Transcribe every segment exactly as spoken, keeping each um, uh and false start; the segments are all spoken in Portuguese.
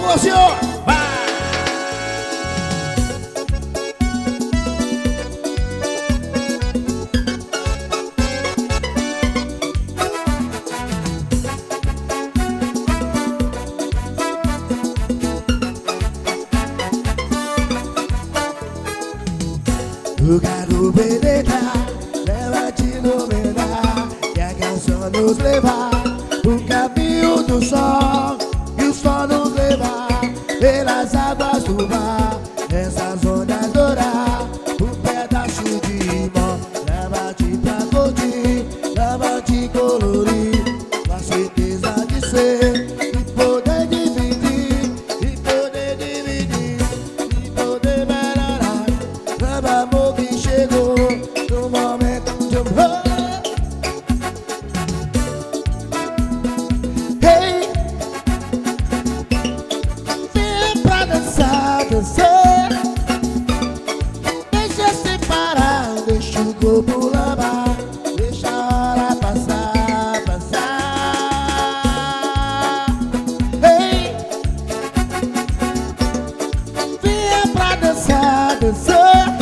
alô, senhor. Vai. Eu quero penetrar, leva-te iluminar, que a canção nos levar o caminho do sol, e o sol nos levar pelas águas do mar, essas ondas dourar, um pedaço de mão, leva-te pra curtir, leva-te colorir, com a certeza de ser, e poder dividir, e poder dividir, e poder melhorar, leva amor que chegou no momento de amor. Hey, vem pra dançar, dançar. Deixa separar, deixa o corpo lavar, deixa a hora passar, passar. Hey, vem pra dançar, dançar.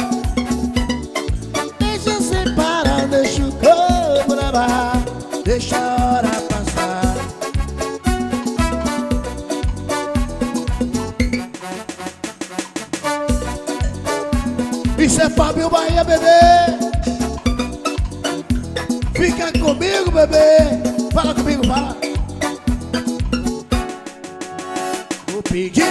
Deixa separar, deixa o corpo lavar, deixa a hora passar. Isso é Fábio Bahia, bebê. Fica comigo, bebê. Fala comigo, fala. Vou pedir